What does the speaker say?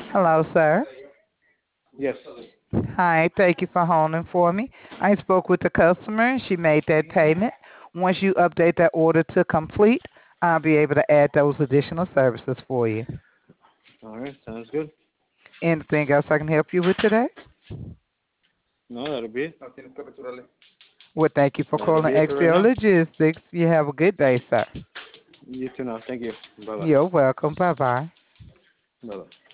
Hello, sir. Yes. Hi, thank you for holding for me. I spoke with the customer and she made that payment. Once you update that order to complete, I'll be able to add those additional services for you. All right. Sounds good. Anything else I can help you with today? No, that'll be it. Well, thank you for That'll calling be it for right XPO now. Logistics. You have a good day, sir. You too now. Thank you. Bye bye. You're welcome. Bye bye. Bye bye.